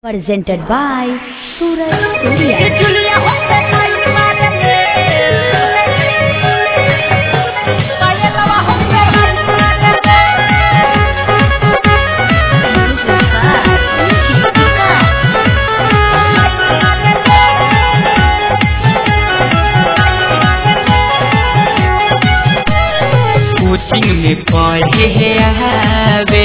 Presented by Suraj Surya. Coaching में पढ़े आवे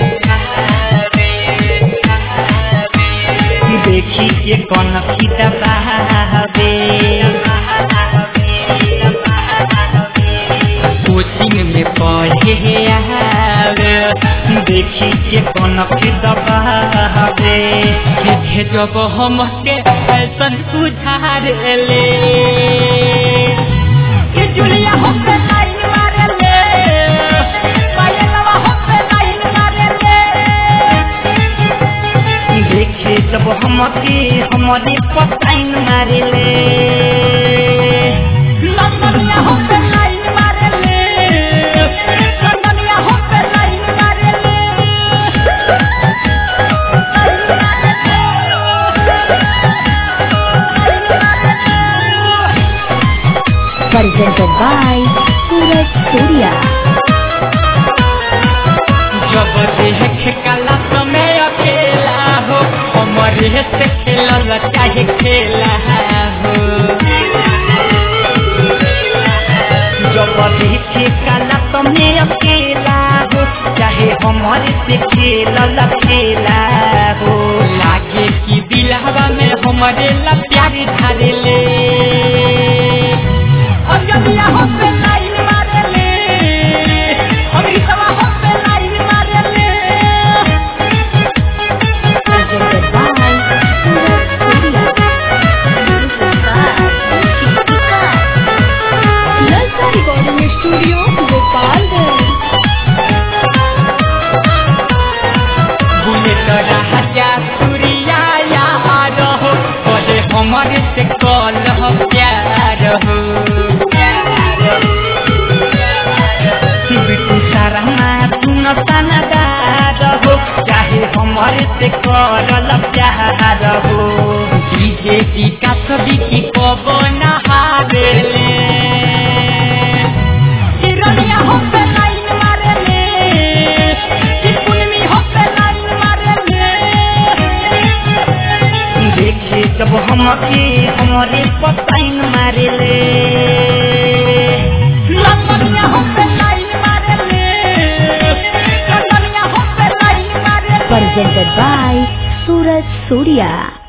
देखी के कौन दबावे कोचिंग में पढ़े आवे देखी के कौन दबावे जब हम के फैशन सुधार ले जुलिया हो जब हमारे पताइन मारे ले लंदनिया हो पे लाइन मारे ले लंदनिया हो पे लाइन मारे ले Presented by Suraj Surya. जब देख काला समय अकेला हो हमारे से खेला चाहे खेला हो जब देख काला समय अकेला हो चाहे हमारे से खेला हो लागे कि दिलहवा में हमारे ला प्यार धारे ले अब जब यहाँ पे लाइन मारे ले अभी सवा हो पे लाइन मारे ले Presented by Suraj Surya. Lalsa Recording Studio, Gopalganj. Bullet राजा सूर्या यार हो बड़े हमारे से कॉल हो प्यार हो बिटू सारा तुम सनदार हो चाहे हमारे से कॉल प्यार हो डीजे की का सभी की को नहावे ले हिरनिया हो पे लाइन मारे ले चिपुनमी हो पे लाइन मारे ले देखे जब हमारे पताइन मारे ले लंदनिया हो पे लाइन मारे ले लंदनिया हो पे लाइन मारे ले Presented by Suraj Surya.